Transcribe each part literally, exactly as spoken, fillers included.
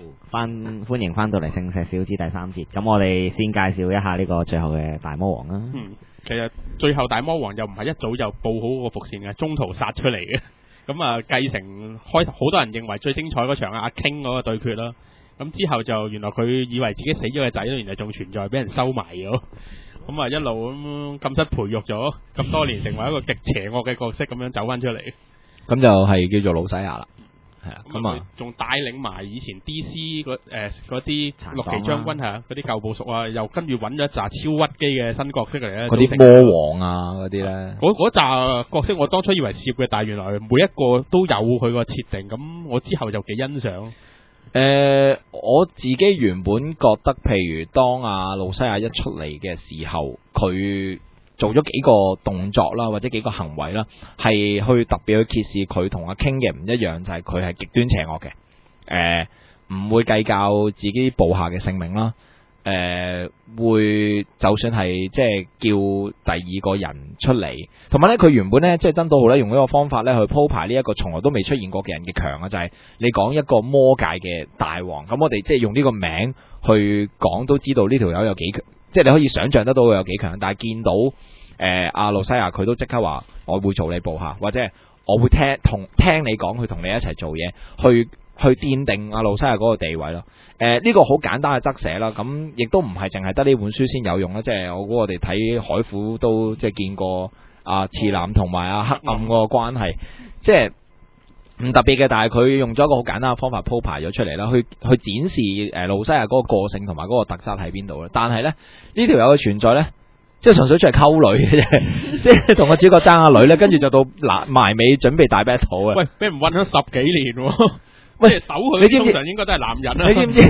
翻歡迎翻到嚟《聖石小子》第三節，咁我哋先介紹一下呢個最後嘅大魔王啦。 嗯，其實最後大魔王又唔係一早就佈好個伏線嘅，中途殺出嚟嘅。咁啊，繼承開頭好多人認為最精彩嗰場阿 King 嗰個對決啦。咁之後就原來佢以為自己死咗嘅仔咧，原來仲存在，俾人收埋咗。咁啊一路咁禁室培育咗咁多年，成為一個極邪惡嘅角色，咁樣走翻出嚟。 咁就係叫做老西亞啦。係啊，咁啊， 仲帶領埋以前 D C 嗰誒嗰啲六旗將軍係啊，嗰啲舊部屬啊，又跟住揾咗一紮超屈機嘅新角色嚟咧。 嗰啲魔王啊，嗰啲咧， 嗰嗰紮角色我當初以為攝嘅，但係原來每一個都有佢個設定，咁我之後就幾欣賞。 誒、呃，我自己原本覺得，譬如當阿路西亞一出嚟嘅時候，佢做咗幾個動作啦，或者幾個行為啦，係去特別去揭示佢同阿 King 嘅唔一樣，就係佢係極端邪惡嘅，誒、呃，唔會計較自己部下嘅性命啦，誒、呃，會就算係即係叫第二個人出嚟，同埋咧佢原本咧即係真島浩咧用呢個方法咧去鋪排呢一個從來都未出現過嘅人嘅強啊，就係、是、你講一個魔界嘅大王，咁我哋即係用呢個名去講都知道呢條友有幾強。即係你可以想象得到佢有幾強，但係見到誒阿路西亞佢都即刻話我會做你部下，或者我會聽同聽你講，去同你一齊做嘢，去去奠定阿路西亞嗰個地位咯。誒、呃、呢、這個好簡單嘅側寫啦，咁亦都唔係淨係得呢本書先有用啦。即係我估我哋睇海虎都即係見過阿次男同埋阿黑暗嗰個關係，即係唔特別嘅，但係佢用咗一個好簡單嘅方法鋪排咗出嚟啦，去去展示誒路西亞嗰個個性同埋嗰個特質喺邊度啦。但係咧呢條友嘅存在咧，即係純粹出嚟溝女嘅啫，即係同個主角爭下女咧，跟住就到嗱埋尾準備大 battle 啊！ 喂，俾人韞咗十幾年喎。 喂， 守佢通常應該都係男人啦。 你知唔知？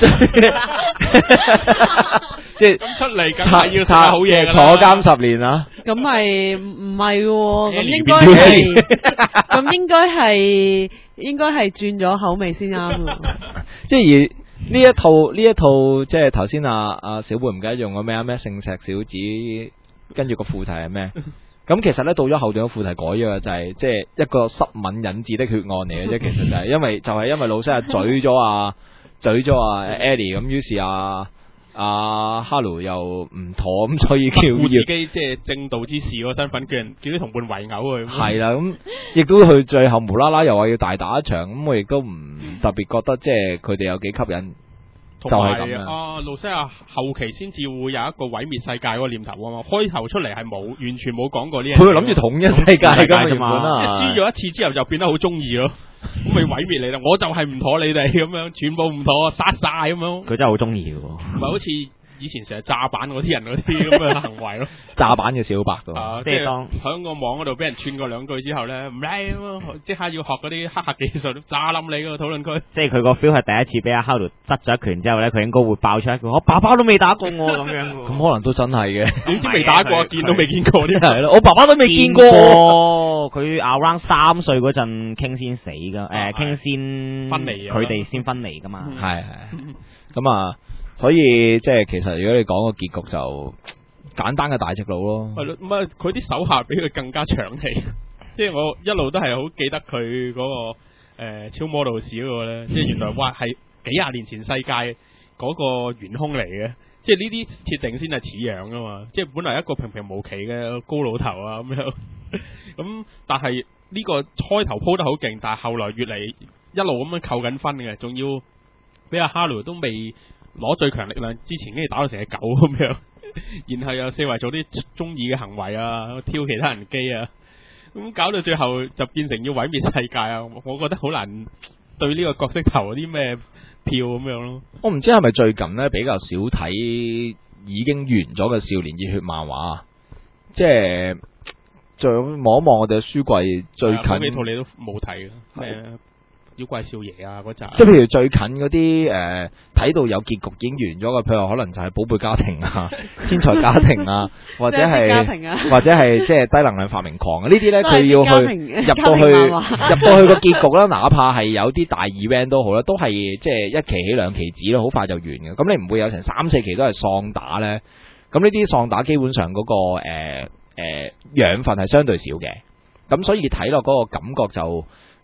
即係咁出嚟梗係要食好嘢㗎啦， 坐監十年啊！ 咁係唔係喎？咁應該係，咁應該係，應該係轉咗口味先啱喎。 即係而呢一套呢一套，即係頭先阿阿小貝唔記得用個咩啊咩聖石小子，跟住個副題係咩？咁其實咧到咗後段嘅副題改咗嘅，就係即係一個濕吻引致的血案嚟嘅啫。其實就係因為就係、是、因為老西亞嘴咗啊嘴咗啊 Eddie， 咁於是啊啊哈魯又唔妥，咁所以叫自己即係正道之士嗰個身份，叫人叫啲同伴圍毆佢。係啦，咁亦都去最後無啦啦又話要大打一場，咁我亦都唔特別覺得即係佢哋有幾吸引。 同埋啊，路西亞後期先至會有一個毀滅世界嗰個念頭啊嘛，開頭出嚟係冇完全冇講過呢樣嘢。 佢諗住統一世界㗎嘛， 輸咗一次之後就變得好中意咯，咁咪毀滅你啦！我就係唔妥你哋咁樣，全部唔妥，殺晒咁樣。 佢真係好中意嘅喎， 唔係好似以前成日炸板嗰啲人嗰啲咁嘅行為咯。 炸板嘅小白㗎， 啊，即係當喺個網嗰度俾人串過兩句之後咧，唔理即刻要學嗰啲黑客技術，炸冧你嗰個討論區。 即係佢個 feel 係第一次俾阿 Haru 執咗一拳之後咧，佢應該會爆出一句：我爸爸都未打過我咁樣。 咁可能都真係嘅， 點知未打過，見都未見過啲係咯。我爸爸都未見過。 佢 around 三歲嗰陣傾先死噶，誒傾先分離， 佢哋先分離噶嘛。 係係咁啊。所以即係其實如果你講個結局就簡單嘅大直路咯， 係咯，唔係佢啲手下比佢更加長氣，即係我一路都係好記得佢嗰、嗰個誒、呃、超魔道士嗰個咧，即係原來哇係幾廿年前世界嗰個元兇嚟嘅，即係呢啲設定先係似樣噶嘛，即係本來一個平平無奇嘅高老頭啊咁樣，咁但係呢個開頭鋪得好勁，但係後來越嚟一路咁樣扣緊分嘅，仲要俾阿哈魯都未攞最強力量之前，跟住打到成隻狗咁樣，然後又四圍做啲中意嘅行為啊，挑其他人機啊，咁搞到最後就變成要毀滅世界啊！我覺得好難對呢個角色投啲咩票咁樣咯。 我唔知係咪最近呢比較少睇已經完咗嘅少年熱血漫畫，即係再望一望我哋嘅書櫃最近嗰幾套你都冇睇嘅咩？妖怪少爺啊嗰集， 即係譬如最近嗰啲誒睇到有結局已經完咗嘅，譬如可能就係寶貝家庭啊、天才家庭啊，或者係、啊、或者係即係低能量發明狂啊，呢啲咧佢要去入到去入到去個結局啦，哪怕係有啲大 event 都好啦，都係即係一期起兩期止咯，好快就完嘅。咁你唔會有成三四期都係喪打咧。咁呢啲喪打基本上嗰、嗰個誒誒、呃呃、養分係相對少嘅，咁所以睇落嗰個感覺就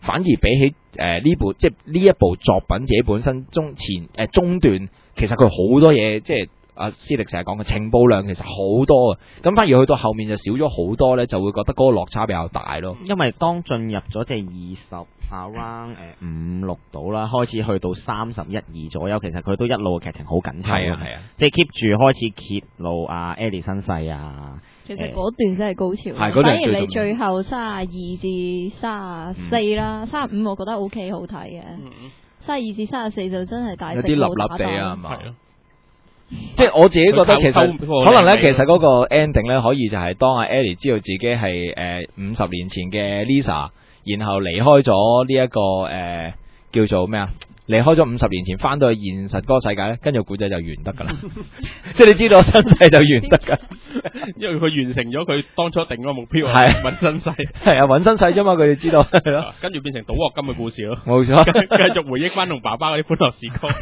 反而比起誒呢部即係呢一部作品自己本身中前誒、呃、中段，其實佢好多嘢即係。阿斯力成日講嘅情報量其實好多啊，咁反而去到後面就少咗好多咧，就會覺得嗰個落差比較大咯。 因為當進入咗即係二十 around 誒五六度啦，開始去到三十一二左右，其實佢都一路嘅劇情好緊湊。 係啊係啊， 即係 keep 住開始揭露阿 Ellie 身世啊。 其實嗰段真係高潮， 係嗰段反而你最後三十二至三十四啦，三十五我覺得 O K 好睇嘅，三十二至三十四就真係大有啲立立地啊，係嘛？即係係我自己覺得其實可能咧，其實嗰個 ending 咧可以就係當阿 Ellie 知道自己係誒五十年前嘅 Lisa，然後離開咗呢一個誒、呃、叫做咩啊？離開咗五十年前，翻到去現實嗰個世界咧，跟住古仔就完得噶啦。即係你知道身世就完得噶， 因為佢完成咗佢當初定嗰個目標， 係揾身世， 係啊，揾身世啫嘛，佢哋知道係咯， 跟住變成賭鑊金嘅故事咯。 冇錯， 繼續回憶翻同爸爸嗰啲歡樂時光。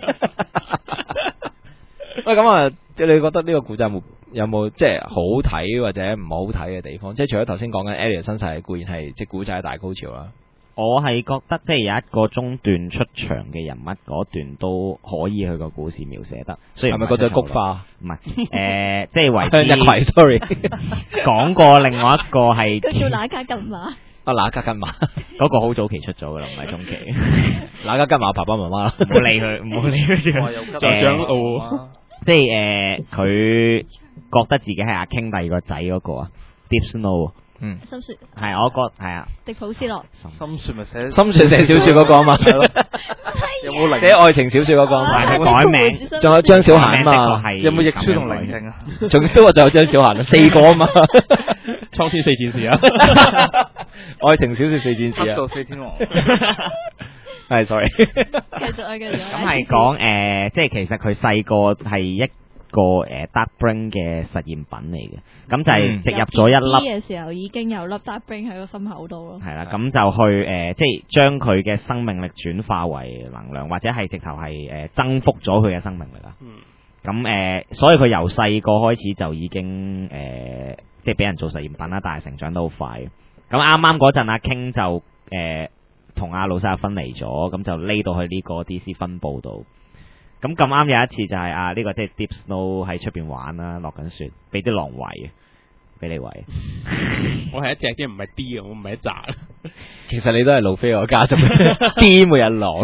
喂，咁啊，即係你覺得呢個故仔有冇有冇即係好睇或者唔好睇嘅地方？即係除咗頭先講緊 Ellie 嘅身世固然係即係故仔嘅大高潮啦。 我係覺得即係有一個中段出場嘅人物嗰段都可以佢個故事描寫得，雖然係咪嗰對菊花？ 唔係，誒，即係為之向日葵 ，sorry， 講過另外一個係佢叫哪家近馬， 啊哪家近馬， 嗰個好早期出咗噶啦，唔係中期。 哪家近馬爸爸媽媽啦， 唔好理佢，唔好理佢。 再長路， 即係誒，佢覺得自己係阿 King 第二個仔嗰個啊 ，Deep Snow。 嗯， 心雪係，我覺係啊， 迪普斯洛， 心雪咪寫心雪寫小說嗰個啊嘛， 有冇靈？ 寫愛情小說嗰個啊嘛， 係佢改名， 仲有張小嫻啊嘛， 有冇逆書同靈性啊？ 仲都話仲有張小嫻啊，四個啊嘛， 蒼天四戰士啊， 愛情小說四戰士啊， 黑道四天王， 係 sorry， 繼續啊繼續。 咁係講誒，即係其實佢細個係一個誒 Dark Brain 嘅實驗品嚟嘅，咁就係植入咗一粒嘅時候已經有粒 Dark Brain 喺個心口度咯。 係啦，咁就去誒，即係將佢嘅生命力轉化為能量，或者係直頭係誒增幅咗佢嘅生命力啦。咁誒、呃，所以佢由細個開始就已經誒、呃，即係俾人做實驗品啦，但係成長得好快。咁啱啱嗰陣阿 King 就誒同阿老細分離咗，咁就匿到去呢個 D C 分部度。咁咁啱有一次就係啊呢、這個即係 Deep Snow 喺出邊玩啦，落緊雪，俾啲狼圍，俾你圍。 我係一隻啫，唔係 D 嘅，我唔係一紮。 其實你都係路飛我家族，D 每日狼，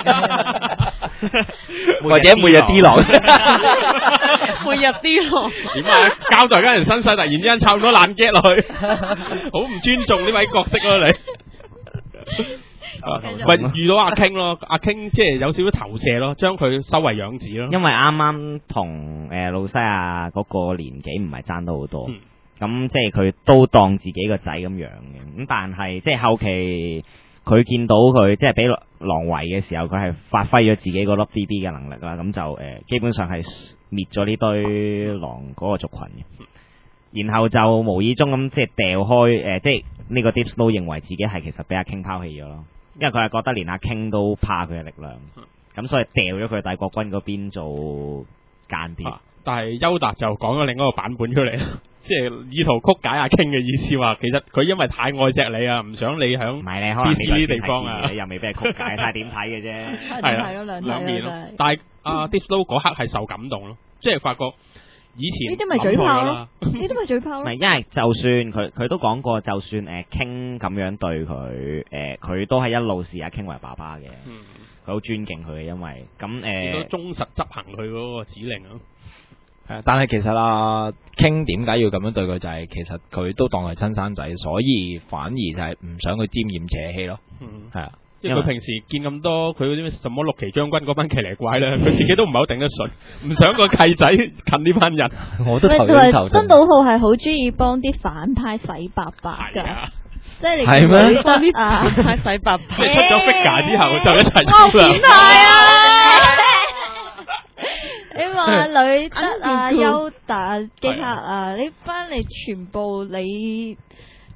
或者每日 D 狼， 每日 D 狼。 點啊？交代緊人身世，突然之間插咗爛 get 落去，好唔尊重呢位角色咯你。咪遇到阿 King 咯，阿 King 即係有少少投射咯，將佢收為養子咯。 因為啱啱同誒老西亞嗰個年紀唔係爭得好多，咁、嗯、即係佢都當自己個仔咁養嘅。咁但係即係後期佢見到佢即係俾狼圍嘅時候，佢係發揮咗自己嗰粒 D B 嘅能力啦。咁就誒、呃、基本上係滅咗呢堆狼嗰個族群嘅。然後就無意中咁即係掉開誒、呃，即係呢個 Deep Snow 認為自己係其實俾阿 King 拋棄咗咯。因為佢係覺得連阿 King 都怕佢嘅力量，咁、嗯、所以掉咗佢帝國軍嗰邊做間諜、啊。但係優達就講咗另一個版本出嚟，即係意圖曲解阿 King 嘅意思，話其實佢因為太愛錫你啊，唔想你響唔係你可能呢啲地方啊， 你又未俾佢曲解，睇下點睇嘅啫。 係啦，兩面咯。 但係阿 Deep Snow 嗰刻係受感動咯，即係發覺。以前呢啲咪嘴炮咯，呢啲咪嘴炮咯。 唔係，因為就算佢佢都講過，就算誒 King 咁樣對佢，誒佢都係一路視阿 King 為爸爸嘅，佢好尊敬佢嘅，因為咁誒都忠實執行佢嗰個指令咯。 係，但係其實阿 King 點解要咁樣對佢，就係其實佢都當係親生仔，所以反而就係唔想佢沾染邪氣咯。係啊。 因為佢平時見咁多佢嗰啲咩什麼六旗將軍嗰班奇嚟怪咧，佢自己都唔係好頂得順，唔想個契仔近呢班人。 我都頭先頭。 新島浩係好中意幫啲反派洗白白㗎，即係你係咩？ 幫啲反派洗白白。 即係出咗 figure 之後就一齊出啦。變態啊！你話女德啊、優達、基克啊呢班，你全部你。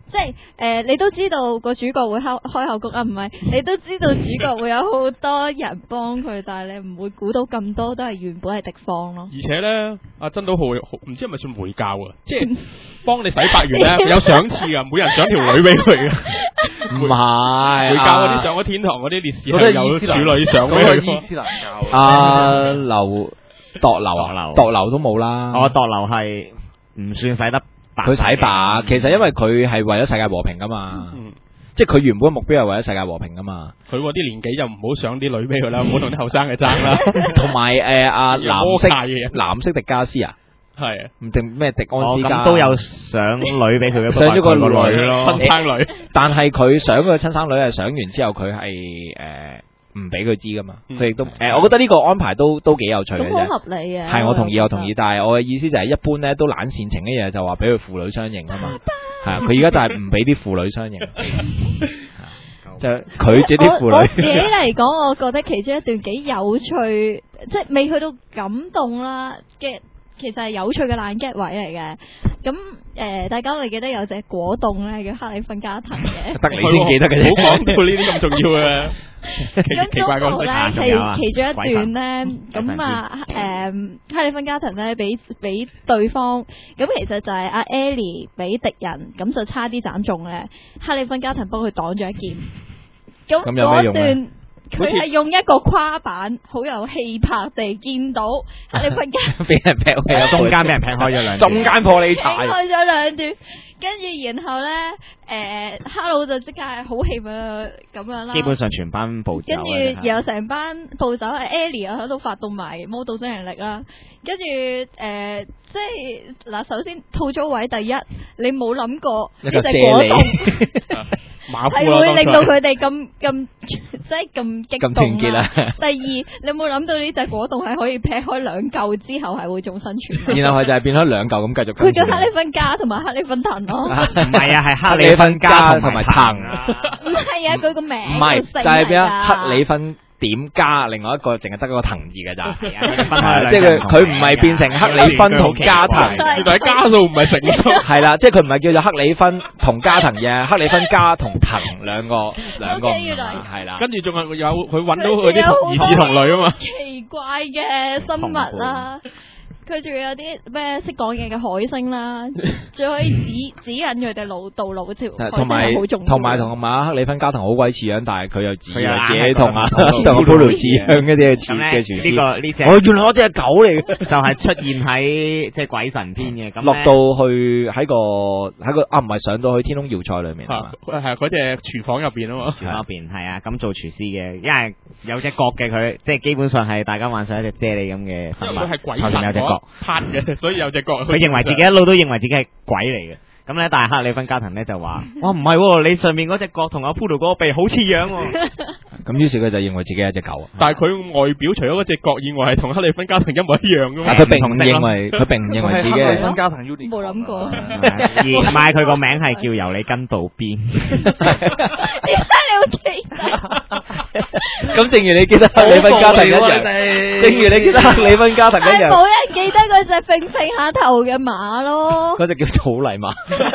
即係誒、呃，你都知道個主角會開開口谷啊，唔係，你都知道主角會有好多人幫佢，但係你唔會估到咁多都係原本係敵方咯。 而且咧，阿曾島浩唔知係咪算回教啊？即係幫你洗白完咧，有賞賜噶，每人獎條女俾佢嘅。 唔係回教嗰啲上咗天堂嗰啲烈士係有處女上俾佢。 伊斯蘭教阿劉度流啊，度流都冇啦。 我度流係唔算洗得白， 佢洗白，其實因為佢係為咗世界和平噶嘛， 嗯、 即係佢原本嘅目標係為咗世界和平噶嘛。 佢嗰啲年紀就唔好上啲女俾佢啦，唔好同啲後生嘅爭啦。 同埋誒阿藍色嘅藍色迪加斯啊， 係唔定咩迪安斯加咁都有上女俾佢嘅， 上咗個女咯， 親生女。 但係佢上嗰個親生女係上完之後佢係誒。唔俾佢知噶嘛，佢亦都誒，我覺得呢個安排都都幾有趣嘅啫， 咁好合理嘅。 係我同意，我同意，但係我嘅意思就係一般咧都懶煽情嘅嘢就話俾佢父女相認啊嘛，係啊，佢而家就係唔俾啲父女相認，就拒絕啲父女。 我自己嚟講，我覺得其中一段幾有趣，即係未去到感動啦嘅。其實係有趣嘅爛 get 位嚟嘅，咁誒、呃，大家會記得有隻果凍咧叫克里芬加藤嘅， 得你先記得嘅啫， 冇講到呢啲咁重要嘅。 咁奇怪嗰度咧係其中一段咧，咁神啊誒，克里芬加藤咧俾俾對方，咁其實就係阿 Ellie 俾敵人，咁就差啲斬中咧，克里芬加藤幫佢擋咗一劍，咁咁有咩用咧？ 佢係用一個跨板，好有氣魄地見到克里芬加俾人劈開咗， 中間俾人劈開咗兩， 中間破你柴， 劈開咗兩段，跟住然後咧，誒、呃，哈魯就即刻係好氣憤咁樣啦。 基本上全班暴走， 跟住然後成班暴走，Ellie 又喺度發動埋魔導精靈力啦。跟住誒，即係嗱，首先吐槽位第一，你冇諗過呢隻果凍。係會令到佢哋咁咁即係咁激動啦。第二，你有冇諗到呢隻果凍係可以劈開兩嚿之後係會仲生存？ 然後佢就係變咗兩嚿咁繼續。 佢叫克里芬加同埋克里芬騰咯。 唔係啊，係克里芬芬加同埋騰。 唔係啊，佢個名唔係，就係邊啊？克里芬點加另外一個淨係得嗰個騰字嘅咋，即係佢佢唔係變成克里芬同加騰， 原來係加數唔係成數， 係啦，即係佢唔係叫做克里芬同加騰嘅，克里芬加同騰兩個兩個係啦， 跟住仲係有佢揾到佢啲兒子同女啊嘛， 奇怪嘅生物啦。佢仲有啲咩識講嘢嘅海星啦，仲可以指指引佢哋路道路條， 同埋同埋同埋克里芬加藤好鬼似樣，但係佢又自自己同阿同阿布魯似樣嗰啲嘅廚嘅廚師。 呢個呢隻， 我原來我隻係狗嚟嘅， 就係出現喺即係鬼神篇嘅。咁落到去喺個喺個啊，唔係上到去天空要塞裏面係嘛？ 係嗰隻廚房入邊啊嘛， 廚房入邊係啊，咁做廚師嘅，因為有隻角嘅佢，即係基本上係大家幻想一隻啫喱咁嘅生物， 佢係鬼神有隻角。 拍嘅，所以有隻角。 佢認為自己一路都認為自己係鬼嚟嘅，咁咧，但係克里芬加藤咧就話：哇，唔係，你上面嗰隻角同阿 Poodle 嗰個鼻好似樣。 咁於是佢就認為自己係隻狗。 但係佢外表除咗嗰隻角以外，係同克里芬加藤一模一樣噶嘛。 佢並唔認為，佢並唔認為自己係克里芬加藤 Unicorn。 冇諗過。 而唔係佢個名係叫由你跟到邊。 點解你好記得？ 咁正如你記得克里芬加藤一樣，正如你記得克里芬加藤一樣， 冇人記得嗰隻揈揈下頭嘅馬咯。 嗰隻叫草泥馬。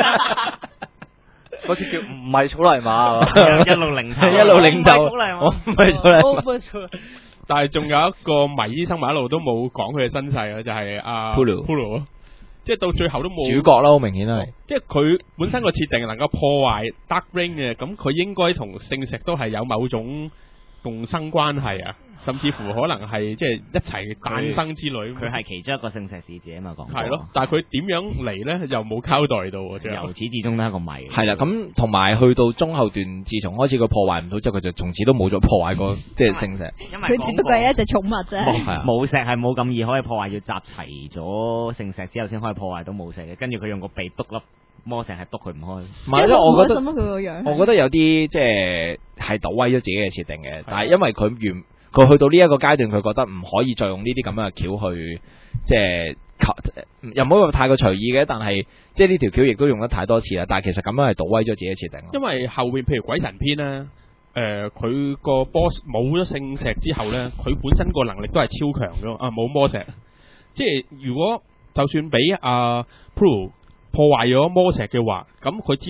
嗰次叫唔係草泥馬， 一路領頭， 一路領頭，我唔係草泥馬。 但係仲有一個迷醫生，一路都冇講佢嘅身世啊，就係阿 Pulu，即係到最後都冇主角啦，好明顯係。 即係佢本身個設定能夠破壞 Dark Ring 嘅，咁佢應該同聖石都係有某種共生關係啊。甚至乎可能係即係一齊誕生之類， 佢係其中一個聖石使者啊嘛，講係咯，但係佢點樣嚟咧，又冇交代到，由始至終都係一個謎。 係啦，咁同埋去到中後段，自從開始佢破壞唔到之後，佢就從此都冇再破壞過即係聖石。 佢只不過係一隻寵物啫。 冇石係冇咁易可以破壞，要集齊咗聖石之後先可以破壞到冇石嘅。跟住佢用個鼻篤粒魔石係篤佢唔開。 唔係，因為我覺得佢個樣， 我覺得有啲即係係倒威咗自己嘅設定嘅，但係因為佢原佢去到呢一個階段，佢覺得唔可以再用呢啲咁樣嘅橋去，即係又唔好話太過隨意嘅，但係即係呢條橋亦都用得太多次啦。但係其實咁樣係倒威咗自己嘅設定。 因為後面譬如鬼神篇咧，誒、呃，佢個 boss 冇咗聖石之後咧，佢本身個能力都係超強嘅，啊冇魔石，即係如果就算俾阿 Pro 破壞咗魔石嘅話，咁佢只係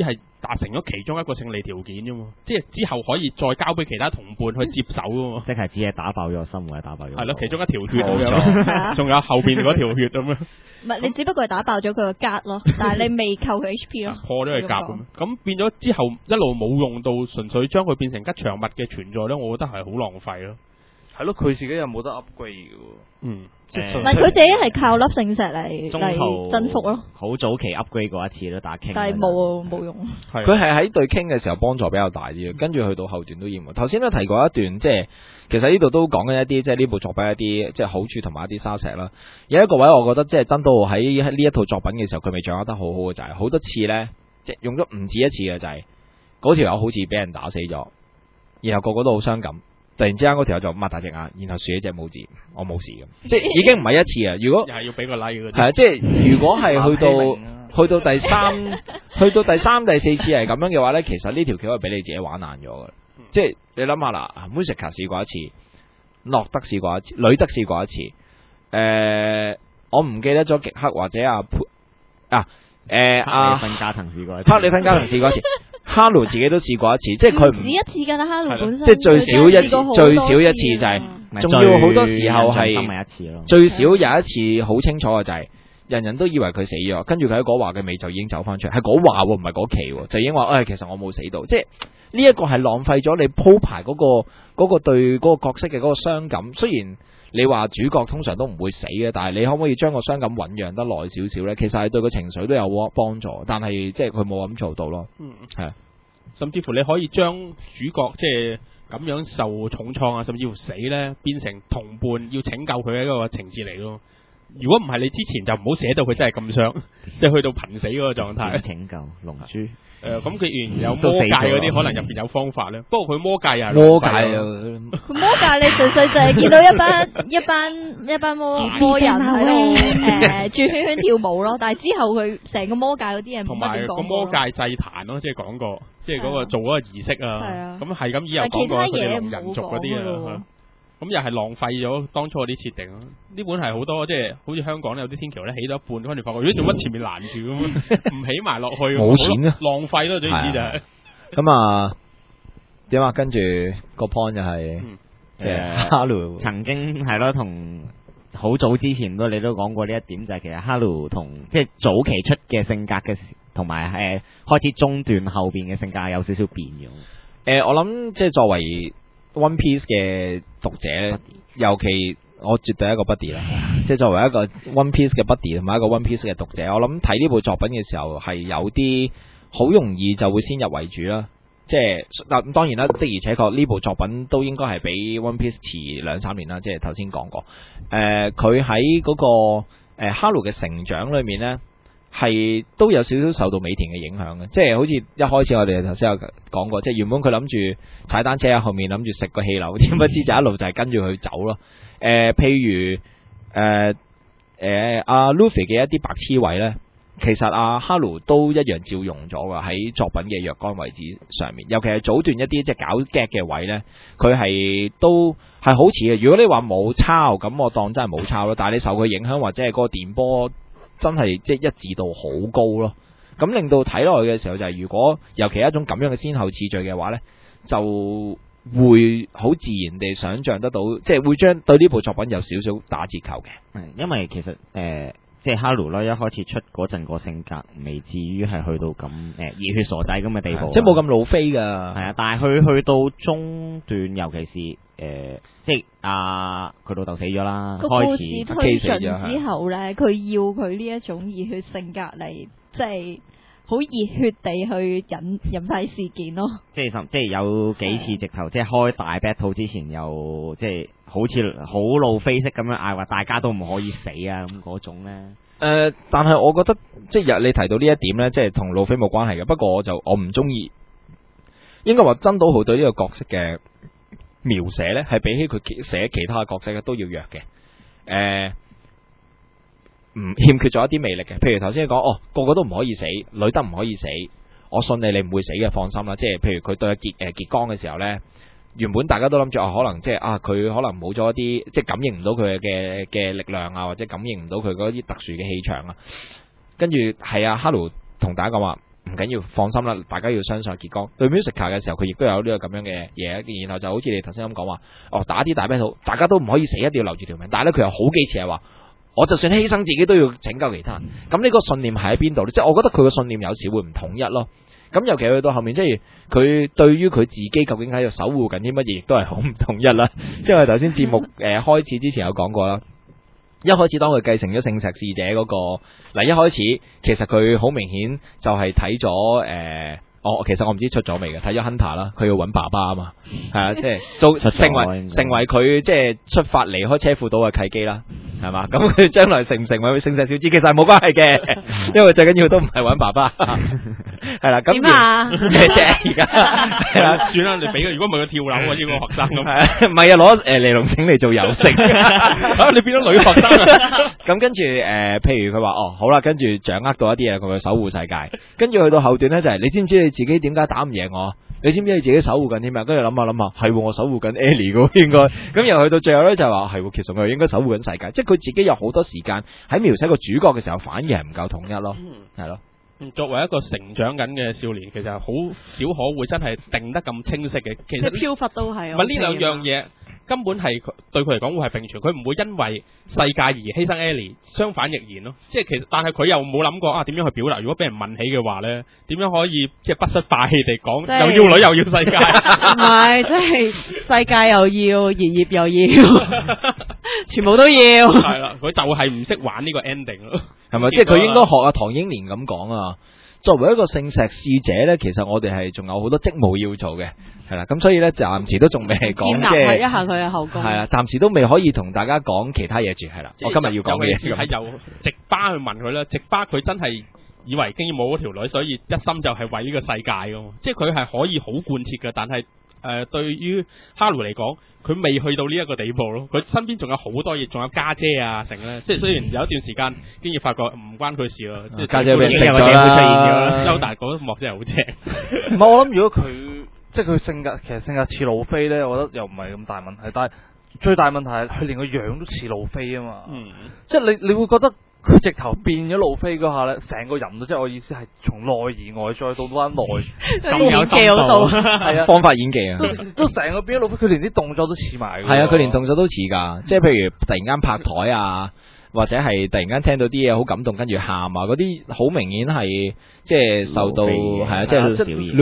達成咗其中一個勝利條件啫嘛，即係之後可以再交俾其他同伴去接手噶嘛。 即係只係打爆咗個心，或者打爆咗。 係咯，其中一條血冇咁錯樣，仲有後邊嗰條血咁樣。 唔係你只不過係打爆咗佢個格咯，但係你未扣佢 H P 咯， 破咗佢甲咁，咁變咗之後一路冇用到，純粹將佢變成吉祥物嘅存在咧，我覺得係好浪費咯。 係咯，佢自己又冇得 upgrade 嘅喎。 嗯， 即係唔係佢自己係靠粒聖石嚟中途嚟征服咯， 好早期 upgrade 過一次都打 king， 但係冇冇用。 係佢係喺對傾嘅時候幫助比較大啲嘅，跟住去到後段都厭惡。頭先都提過一段，即係其實呢度都講緊一啲，即係呢部作品一啲即係好處同埋一啲沙石啦。有一個位，我覺得即係真到喺呢一套作品嘅時候，佢未掌握得好好嘅就係、是、好多次呢，即係用咗唔止一次嘅就係嗰條友好似俾人打死咗，然後個個都好傷感。突然之間嗰條友就擘大隻眼，然後豎一隻拇指，我冇事咁，即係已經唔係一次啊！如果又係要俾個 like 嗰啲， 係啊，即係如果係去到去到第三去到第三第四次係咁樣嘅話咧，其實呢條橋係俾你自己玩爛咗嘅。即係你諗下啦 Musica 試過一次，諾德試過一次，呂德試過一次。誒、呃，我唔記得咗極克或者阿啊誒阿克里芬加藤試過一次， 克里芬加藤試過一次。哈魯自己都試過一次，即係佢唔止一次㗎啦，哈魯本身即係最少一次，最少一次就係、 咪仲要好多時候係最印象深咪一次咯。 最少有一次好清楚嘅就係、人人都以為佢死咗，跟住佢喺嗰話嘅尾就已經走翻出嚟，係嗰話喎，唔係嗰期喎，就已經話誒、哎，其實我冇死到，即係呢一個係浪費咗你鋪排嗰、嗰個嗰、嗰個對嗰個角色嘅嗰個傷感。雖然你話主角通常都唔會死嘅，但係你可唔可以將個傷感醖釀得耐少少呢？其實係對個情緒都有幫助，但係即係佢冇咁做到咯。 嗯， 係。 甚至乎你可以將主角即係咁樣受重創啊，甚至乎死呢，變成同伴要拯救佢嘅一個情節嚟咯。如果唔係，你之前就唔好寫到佢真係咁傷，即係去到瀕死嗰個狀態。 拯救龍珠。 誒，咁既然有魔界嗰啲，可能入邊有方法咧。不過佢魔界又係魔界啊！ 佢魔界你純粹就係見到一班一班一班魔魔人喺度誒轉圈圈跳舞咯，但係之後佢成個魔界嗰啲嘢冇乜同埋點講過個魔界祭壇咯，即係講過，即係嗰個做嗰個儀式啊。咁係咁以後講過佢哋龍人族嗰啲啊。咁又係浪費咗當初嗰啲設定咯。呢本係好多即係好似香港有啲天橋咧起到一半，跟住發覺咦做乜前面攔住咁，唔起埋落去， 冇錢啊， 浪費咯，總之就係。 咁啊點啊？跟住個 point 就係誒哈魯曾經係咯，同好早之前都你都講過呢一點，就係其實哈魯同即係早期出嘅性格嘅，同埋誒開始中段後邊嘅性格有少少變咗。誒、 呃，我諗即係作為 One Piece 嘅讀者，尤其我絕對係一個 buddy 啦，即係作為一個 One Piece 嘅 buddy 同埋一個 One Piece 嘅讀者，我諗睇呢部作品嘅時候係有啲好容易就會先入為主啦。即係嗱，當然啦，的而且確呢部作品都應該係比 One Piece 遲兩三年啦。即係頭先講過，誒佢喺嗰個誒哈魯嘅成長裏面呢，係都有少少受到美田嘅影響嘅。即係好似一開始我哋頭先有講過，即係原本佢諗住踩單車喺後面諗住食個氣流，點不知就一路就係跟住佢走咯。誒、呃，譬如誒誒阿 Luffy 嘅一啲白痴位呢。其實阿哈魯都一樣照用咗噶，喺作品嘅若干位置上面，尤其係早段一啲即係搞 gag 嘅位呢，佢係都係好似嘅。如果你話冇抄，咁我當真係冇抄咯。但係你受佢影響或者係嗰個電波真係即係一致度好高咯。咁令到睇落去嘅時候就係、是，如果尤其係一種咁樣嘅先後次序嘅話呢，就會好自然地想像得到，即係會將對呢部作品有少少打折扣嘅。 係因為其實誒。呃即係哈魯啦，一開始出嗰陣個性格未至於係去到咁誒熱血傻仔咁嘅地步， 即係冇咁老飛㗎。 係啊，但係佢去到中段，尤其是誒、呃，即係阿佢老豆死咗啦， 個故事開始推進之後咧，佢要佢呢一種熱血性格嚟，即係好熱血地去引引發事件咯。 即係甚，即係有幾次直頭，即係開大 battle 之前又即係。好似好路飛式咁樣嗌話，大家都唔可以死啊咁嗰種咧。誒、 呃，但係我覺得即係你提到呢一點咧，即係同路飛冇關係嘅。不過我就我唔中意，應該話真島浩對呢個角色嘅描寫咧，係比起佢寫其他嘅角色咧都要弱嘅。誒、呃，唔欠缺咗一啲魅力嘅。譬如頭先講，哦，個個都唔可以死，呂德唔可以死，我信你，你唔會死嘅，放心啦。即係譬如佢對阿傑誒傑江嘅時候咧。原本大家都諗住啊，可能即係啊，佢可能冇咗一啲即係感應唔到佢嘅嘅力量啊，或者感應唔到佢嗰啲特殊嘅氣場啊。跟住係啊，哈魯同大家講話， 唔緊要，放心啦，大家要相信傑哥。對 Musica 嘅時候，佢亦都有呢個咁樣嘅嘢，然後就好似你頭先咁講話，哦打啲大 battle，大家都唔可以死，一定要留住條命。但係咧，佢有好幾次係話，我就算犧牲自己都要拯救其他人。咁呢個信念係喺邊度咧？即係我覺得佢個信念有時會唔統一咯。咁尤其去到後面，即係佢對於佢自己究竟喺度守護緊啲乜嘢，亦都係好唔統一啦。即係我頭先節目誒、呃、開始之前有講過啦。一開始當佢繼承咗聖石使者嗰、那個，嗱一開始其實佢好明顯就係睇咗誒，我其實我唔知出咗未嘅，睇咗 Hunter 啦，佢要揾爸爸啊嘛，係啊，即係做成為成為佢即係出發離開車庫島嘅契機啦，係嘛？咁佢將來成唔成為聖石小子其實係冇關係嘅，因為最緊要都唔係揾爸爸，係啦。咁點啊？ 咩啫？而家係啦， 算啦，你俾佢，如果唔係佢跳樓啊，呢個學生咁， 唔係啊，攞誒尼龍繩嚟做有繩， 啊你變咗女學生啊！ 咁跟住誒、呃，譬如佢話哦，好啦，跟住掌握到一啲嘢，佢去守護世界。跟住去到後段咧，就係、是、你知唔知你自己點解打唔贏我？你知唔知你自己守護緊啲咩？跟住諗下諗下，係我守護緊 Ellie 嘅應該。咁又去到最後咧，就係話係，其實我應該守護緊世界。即係佢自己有好多時間喺描寫個主角嘅時候，反而係唔夠統一咯，係咯。 作為一個成長緊嘅少年，其實好少可會真係定得咁清晰嘅。其實即係飄忽都係。 唔係呢兩樣嘢。根本係對佢嚟講會係並存，佢唔會因為世界而犧牲 Ellie，相反亦然咯。即係其實，但係佢又冇諗過啊點樣去表達。如果俾人問起嘅話咧，點樣可以即係不失霸氣地講， 就是、 又要女又要世界？ 唔係，即係世界又要，言業又要，全部都要。 係啦，佢就係唔識玩呢個 ending 咯， 係咪？即係佢應該學阿唐英年咁講啊。作為一個聖石使者咧，其實我哋係仲有好多職務要做嘅，係啦，咁所以咧暫時都仲未講即係一下佢嘅後宮， 係啦，暫時都未可以同大家講其他嘢住，係啦，我今日要講嘅嘢係由直巴去問佢啦，直巴佢真係以為經已冇嗰條女，所以一心就係為呢個世界噶嘛，即係佢係可以好貫徹嘅，但係誒、呃、對於哈魯嚟講，佢未去到呢一個地步咯，佢身邊仲有好多嘢，仲有家姐啊成咧，即係雖然有一段時間經已發覺唔關佢事咯，即係家姐俾人食咗啦， 優大嗰幕真係好正。 唔係我諗，如果佢即係佢性格，其實性格似路飛咧，我覺得又唔係咁大問題。但係最大問題係佢連個樣都似路飛啊嘛， 嗯、 即係你你會覺得佢直頭變咗路飛嗰下咧，成個人都即係我意思係從內而外再到翻內， 咁有技好到， 係啊， 方法演技啊， 都成個變咗路飛，佢連啲動作都似埋。 係啊，佢連動作都似㗎，即係譬如突然間拍台啊。或者係突然間聽到啲嘢好感動，跟住喊啊！嗰啲好明顯係即係受到係啊，即係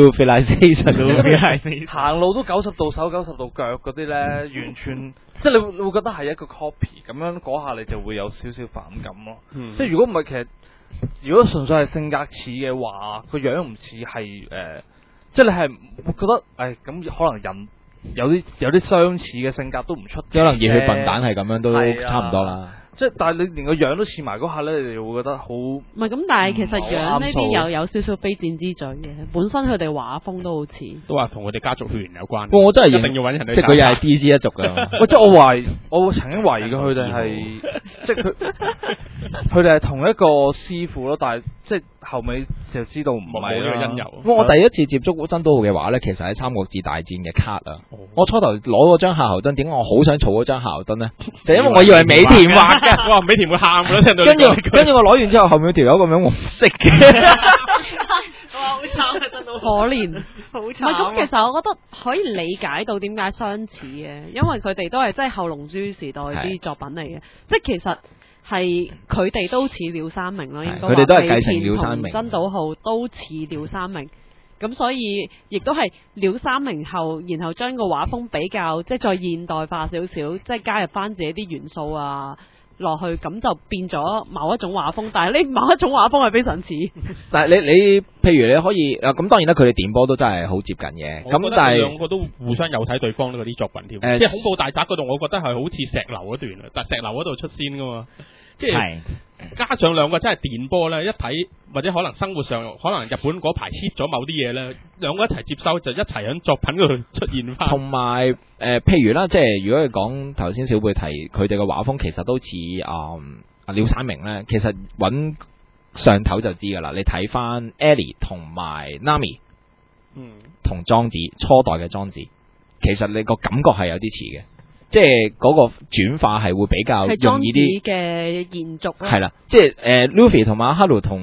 Luffyization 行路都九十度手九十度腳嗰啲咧，完全即係你會你會覺得係一個 copy 咁樣，嗰下你就會有少少反感咯。嗯、即係如果唔係，其實如果純粹係性格似嘅話，個樣唔似係誒，即係你係會覺得誒咁、哎、可能人有啲有啲相似嘅性格都唔出， 可能熱血笨蛋係咁樣都差唔多啦。 即係，但係你連個樣都似埋嗰下咧，你哋會覺得好唔係咁。但係其實樣呢啲又有少少非戰之罪嘅，本身佢哋畫風都好似，都話同佢哋家族血緣有關。 我真係一定要揾人去， 即係佢又係 D C 一族㗎。 喂，即係我懷疑，我曾經懷疑過佢哋係，即係佢佢哋係同一個師傅咯。但係即係後尾就知道唔係呢個因由。 我第一次接觸真都號嘅話咧，其實喺三國志大戰嘅卡啊。哦、我初頭攞嗰張夏侯惇，點解我好想儲嗰張夏侯惇咧？就因為我以為美田畫嘅， 哇！美田會喊㗎啦，聽到。 跟住跟住我攞完之後，後面條友咁樣我唔識嘅。 哇！好慘啊，真到可憐，好慘。唔係咁，其實我覺得可以理解到點解相似嘅，因為佢哋都係即係後龍珠時代啲作品嚟嘅，即係其實係佢哋都似廖三明咯，應該。佢哋都係繼承廖三明。真島浩都似廖三明。咁所以亦都係廖三明後，然後將個畫風比較即係再現代化少少，即係加入翻自己啲元素啊落去，咁就變咗某一種畫風。但係呢某一種畫風係非常似。但係你你譬如你可以啊，咁當然啦，佢哋電波都真係好接近嘅。咁但係兩個都互相有睇對方嗰啲作品添。誒、呃，即係恐怖大宅嗰度，我覺得係好似石樓嗰段啊，但係石樓嗰度出先噶嘛。即係加上兩個真係電波咧，一睇或者可能生活上可能日本嗰排 hit 咗某啲嘢咧，兩個一齊接收就一齊喺作品嗰度出現翻。同埋誒，譬如啦，即係如果你講頭先小貝提佢哋嘅畫風，其實都似啊啊廖三明咧，其實揾上頭就知噶啦。你睇翻 Ellie 同埋 Nami， 嗯，同莊子初代嘅莊子，其實你個感覺係有啲似嘅。即係嗰個轉化係會比較容易啲嘅延續咯。係啦，即係誒 Luffy 同埋阿哈魯同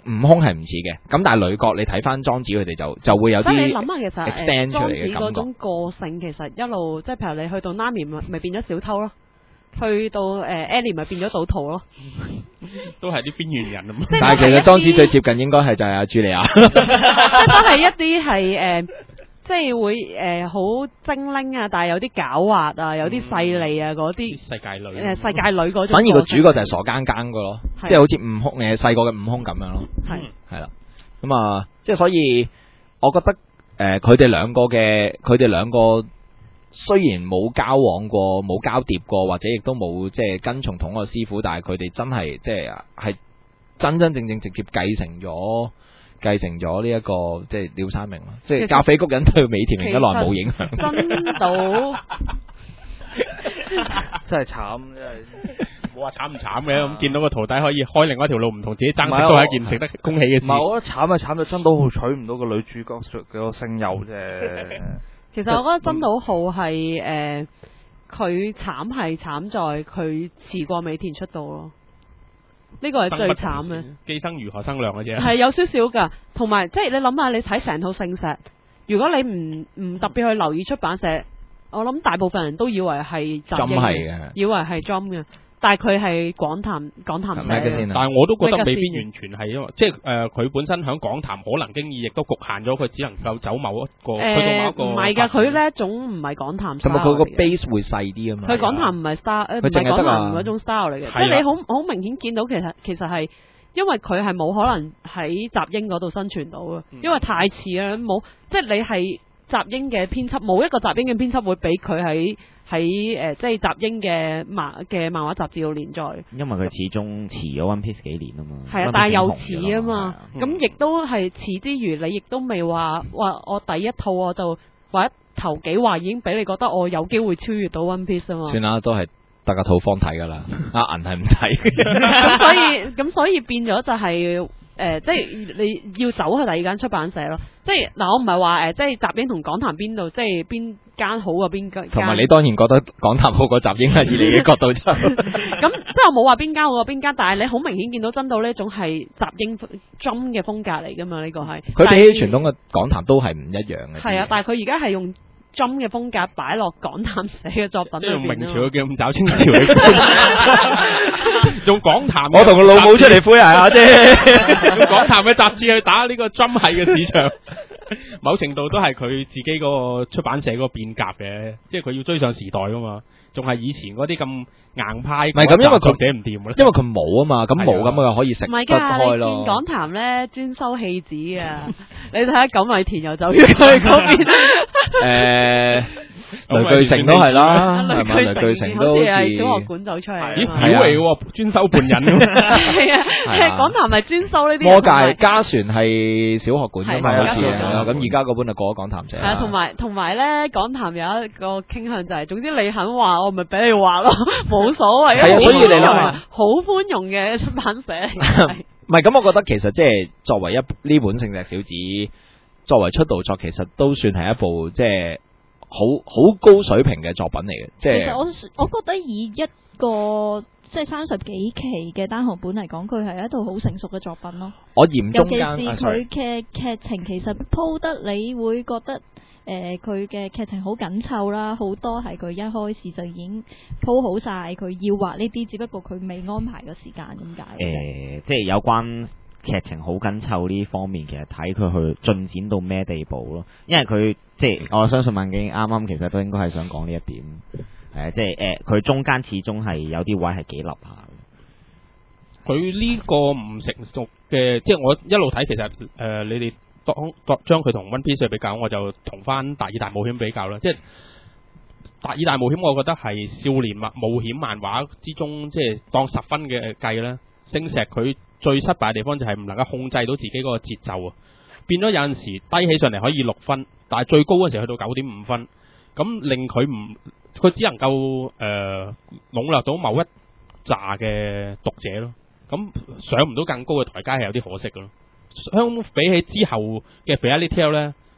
悟空係唔似嘅，咁但係女角你睇翻莊子佢哋就就會有啲。 即係你諗下，其實 extend 誒出嚟莊子嗰嘅感覺種個性其實一路即係譬如你去到 Nami 咪咪變咗小偷咯，去到誒 Ellie 咪變咗賭徒咯， 都係啲邊緣人啊嘛。 但係其實莊子最接近應該係就係阿茱莉亞， 即係都係一啲係誒。即係會誒好、呃、精靈啊，但係有啲狡猾啊，有啲勢利啊嗰啲世界女誒世界女嗰種。 反而個主角就係傻更更個咯， 係即係好似悟空誒細個嘅悟空咁樣咯。 係係啦，咁啊，即係所以我覺得誒佢哋兩個嘅佢哋兩個雖然冇交往過、冇交疊過，或者亦都冇即係跟從同一個師傅，但係佢哋真係即係係真真正正直接繼承咗。繼承咗呢一個即係廖三明咯，即係咖啡谷人對美田明一來冇影響。 真到真係慘，真係冇話慘唔慘嘅，咁見到個徒弟可以開另外一條路，唔同自己爭食，都係一件值得恭喜嘅事。 唔係，我覺得慘係慘到真島浩娶唔到個女主角嘅個聲優啫。 其實我覺得真島浩係誒，佢慘係慘在佢遲過美田出道咯。呢個係最慘嘅， 寄生如何生亮嘅啫。 係有少少噶，同埋即係你諗下，你睇成套聖石，如果你唔唔特別去留意出版社，我諗大部分人都以為係集英嘅，以為係 Jump 嘅，但係佢係廣談廣談社。 但係我都覺得未必完全係，因為即係誒佢本身響廣談可能經已亦都局限咗，佢只能夠走某一個，去到某一個。唔係㗎， 佢呢一種唔係廣談。 同埋佢個 base 會細啲啊嘛。 佢廣談唔係 star，唔係廣談嗰種 style 嚟嘅，即係你好好明顯見到其實其實係。因為佢係冇可能喺集英嗰度生存到嘅，因為太遲啦，冇即係你係集英嘅編輯，冇一個集英嘅編輯會俾佢喺喺誒即係集英嘅漫嘅漫畫雜誌度連載。 因為佢始終遲咗 One Piece 幾年啊嘛。 係啊，但係又遲啊嘛，咁亦都係遲之餘，你亦都未話話我第一套我就或者頭幾話已經俾你覺得我有機會超越到 One Piece 啊嘛。 算啦，都係。大家套方睇噶啦，阿銀係唔睇， 咁所以咁所以變咗就係、是、誒、呃，即係你要走去第二間出版社咯。即係嗱，我唔係話誒，即係集英同廣談邊度，即係邊間好啊邊間。同埋你當然覺得廣談好過集英啦，以你嘅角度就。咁即係我冇話邊間好過邊間，但係你好明顯見到真島呢一種係集英 Jump 嘅風格嚟噶嘛？呢、這個係。 佢比起傳統嘅廣談都係唔一樣嘅。 係啊，但係佢而家係用。Jump 嘅風格擺落廣談寫嘅作品裏邊咯， 明朝嘅咁找清朝嘅，用廣談， 我同個老母出嚟灰下啫， 用廣談嘅雜誌去打呢個 Jump 系嘅市場，某程度都係佢自己嗰個出版社嗰個變革嘅，即係佢要追上時代噶嘛，仲係以前嗰啲咁硬派， 唔係咁，因為佢寫唔掂嘅， 因為佢冇啊嘛，咁冇咁嘅可以食得開咯。 你見廣談咧專收戲子啊，你睇下九米田又走咗去嗰邊。 誒，雷巨城都係啦，係咪？雷巨城都好似係小學館走出嚟， 咦，表嚟嘅，專收叛人。 係啊，係廣談咪專收呢啲。 魔界家船係小學館噶嘛，好似啊，咁而家嗰本就過咗廣談社。係啊，同埋同埋咧，廣談有一個傾向就係，總之你肯畫，我咪俾你畫咯，冇所謂。 係啊，所以你諗下， 好寬容嘅出版社嚟。 唔係咁，我覺得其實即係作為一呢本《聖石小子》。作為出道作，其實都算係一部即係好好高水平嘅作品嚟嘅。即係其實我我覺得以一個即係三十幾期嘅單行本嚟講，佢係一套好成熟嘅作品咯。 我嚴中間， 尤其是佢嘅劇情其實鋪得，你會覺得誒佢嘅劇情好緊湊啦，好多係佢一開始就已經鋪好晒，佢要畫呢啲，只不過佢未安排個時間咁解。誒、 呃，即係有關。劇情好緊湊呢方面，其實睇佢去進展到咩地步咯。因為佢即係我相信萬景啱啱其實都應該係想講呢一點，誒即係誒佢中間始終係有啲位係幾立下。 佢呢個唔成熟嘅，即係我一路睇，其實誒、呃、你哋當當將佢同 One Piece 去比較，我就同翻達爾大冒險比較啦。即係達爾大冒險，我覺得係少年冒冒險漫畫之中，即係當十分嘅計啦。星石佢最失敗嘅地方就係唔能夠控制到自己嗰個節奏啊，變咗有陣時低起上嚟可以六分，但係最高嗰時去到九點五分，咁令佢唔佢只能夠誒籠絡到某一紮嘅讀者咯，咁上唔到更高嘅台階係有啲可惜嘅咯。相比起之後嘅 Fairy Tail 咧，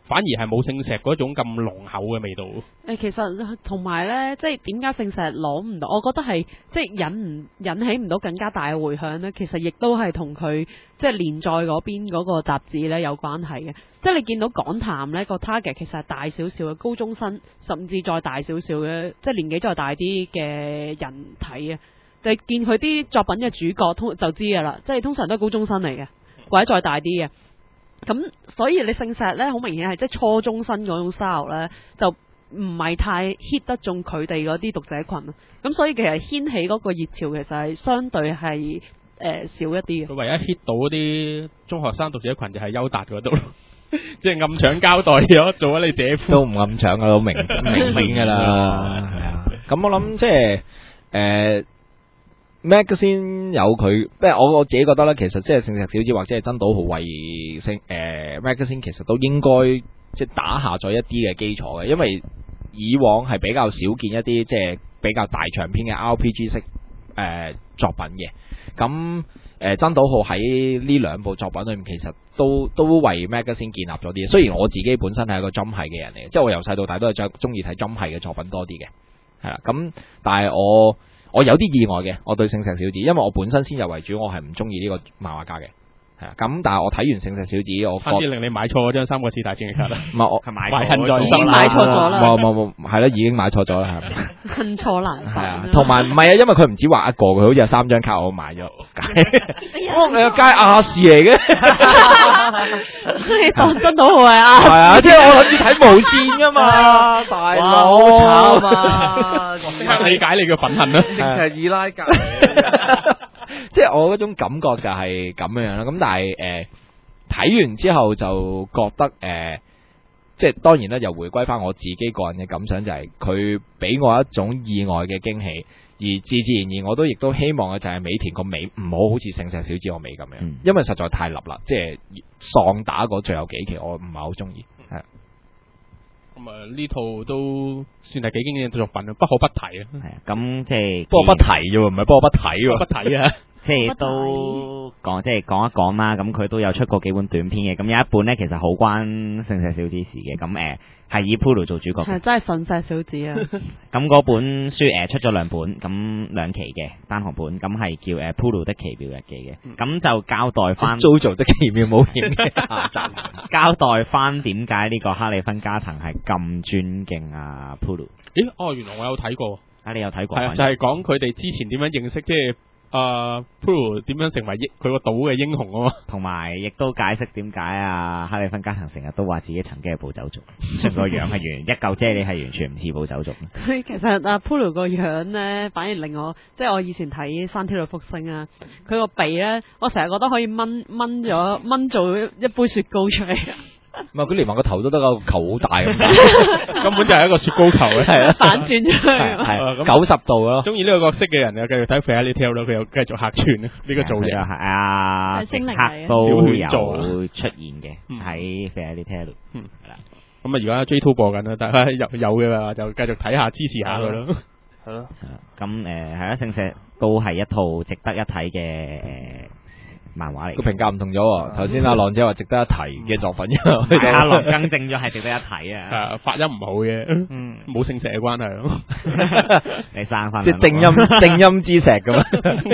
反而係冇聖石嗰種咁濃厚嘅味道。 誒，其實同埋咧，即係點解聖石攞唔到？我覺得係即係引唔引起唔到更加大嘅迴響咧。其實亦都係同佢即係連載嗰邊嗰個雜誌咧有關係嘅。即係你見到港壇咧個 target 其實係大少少嘅高中生，甚至再大少少嘅，即係年紀再大啲嘅人睇啊。就係見佢啲作品嘅主角通就知㗎啦，即係通常都係高中生嚟嘅，或者再大啲嘅。咁所以你聖石咧，好明顯係即係初中生嗰種 style 咧，就唔係太 hit 得中佢哋嗰啲讀者群。咁所以其實掀起嗰個熱潮，其實係相對係誒、呃、少一啲嘅。 佢唯一 hit 到嗰啲中學生讀者群就係優達嗰度，即係暗搶交代咗做咗你姐夫。 都唔暗搶噶，都明明明噶啦，係啊。咁我諗即係誒。Magazine 有佢，即係我我自己覺得咧，其實即係聖石小子或者係真島浩為聖誒 Magazine 其實都應該即係打下咗一啲嘅基礎嘅，因為以往係比較少見一啲即係比較大長篇嘅 R P G 式誒、呃、作品嘅。咁誒、呃、真島浩喺呢兩部作品裏面，其實都都為 Magazine 建立咗啲嘢。雖然我自己本身係一個 Jump 系嘅人嚟嘅，即係我由細到大都係中中意睇 Jump 系嘅作品多啲嘅，係啦。咁但係我。我有啲意外嘅，我對聖石小子，因為我本身先入為主，我係唔中意呢個漫畫家嘅，係啊。咁但係我睇完聖石小子，我差啲令你買錯嗰張三國志大戰嘅卡啦。 唔係我係買懷恨在已心經買錯咗啦。 冇冇冇，係啦，已經買錯咗啦。 恨錯難係啊， 返。 同埋唔係啊，因為佢唔止畫一個，佢好似有三張卡我買咗。哇！你個街亞視嚟嘅， 你當真島浩係亞視？ 係啊，即係我諗住睇無線噶嘛，大佬好慘啊！ 即刻理解你嘅憤恨啦。 直情係二拉格嚟嘅。 即係我嗰種感覺就係咁樣樣啦。咁但係誒睇完之後就覺得誒、呃，即係當然咧，又回歸翻我自己個人嘅感想，就係佢俾我一種意外嘅驚喜。而自自然然，我都亦都希望嘅就係尾田個尾唔好好似聖石小子個尾咁樣，嗯、因為實在太立啦，即係喪打嗰最後幾期，我唔係好中意。係咁啊，呢套都算係幾經典嘅作品啊，不可不提啊。 係啊，咁即係不過不提啫喎，唔係不過不睇喎， 不睇啊。 即係都講，即係講一講啦。咁佢都有出過幾本短篇嘅。咁有一本呢，其實好關聖石小子事嘅。咁誒係以 Pulu 做主角嘅。 係真係聖石小子啊！ 咁嗰本書誒、呃、出咗兩本，咁兩期嘅單行本，咁係叫誒 Pulu 的奇妙日記嘅。咁就交代翻 JoJo 的奇妙冒險嘅下集， 交代翻點解呢個哈利芬加藤係咁尊敬啊 Pulu。 咦？哦，原來我有睇過。 啊，你有睇過？ 係啊，就係講佢哋之前點樣認識，即係。啊 Pulu 點樣成為佢個島嘅英雄啊嘛， 同埋亦都解釋點解啊哈利芬加藤成日都話自己曾經係暴走族，雖然個樣係完一嚿啫，你係完全唔似暴走族。 佢其實阿 Pulu 個樣咧，反而令我即係我以前睇山 T 女福星啊，佢個鼻咧，我成日覺得可以掹掹咗掹做一杯雪糕出嚟。 唔係佢連埋個頭都得個球好大咁， 根本就係一個雪糕球嘅，係啊， 反轉出去， 係九十度咯。 中意呢個角色嘅人又繼續睇《Fairy Tail》咯，佢又繼續客串啊，呢個造型係啊，即刻都有出現嘅喺《Fairy Tail》。 嗯，係啦。咁啊，而家 J 二播緊啦，大家有有嘅話就繼續睇下，支持下佢咯。 係咯。 咁誒係啦，聖石都係一套值得一睇嘅誒漫畫嚟， 個評價唔同咗。頭先阿浪姐話值得一提嘅作品， 阿浪更正咗係值得一睇啊！ 係發音唔好嘅，嗯，冇聖石嘅關係咯。 你生翻即係正音正音之石咁啊！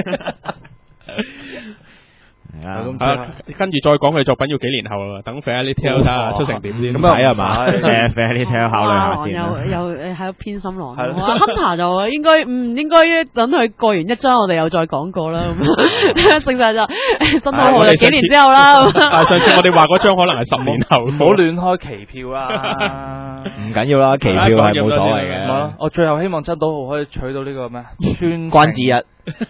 係啊， 跟住再講佢作品要幾年後啦，等 Fairy Tail 睇下出成點先。 咁睇係嘛？ 誒 Fairy Tail 考慮下先。 又又誒喺度偏心狼。Hunter 就應該唔應該等佢過完一章，我哋又再講過啦。咁剩晒就真係我哋幾年之後啦。 上次我哋話嗰章可能係十年後， 唔好亂開期票啦。 唔緊要啦，期票係冇所謂嘅。 我最後希望真島浩可以取到呢個咩？川關之一。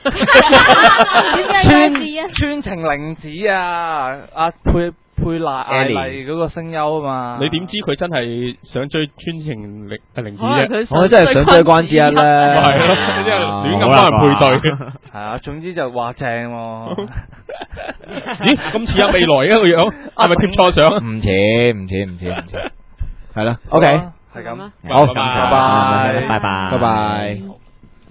川川情玲子啊，阿佩佩娜艾麗嗰個聲優啊嘛。 你點知佢真係想追川情玲玲子啫？我真係想追關之一咧。 係咯，你真係亂咁幫人配對。 係啊，總之就話正喎。 咦，咁似有未來嘅個樣，係咪貼錯相？ 唔似，唔似，唔似，唔似。係啦，OK， 係咁， 好， 拜拜， 拜拜， 拜拜。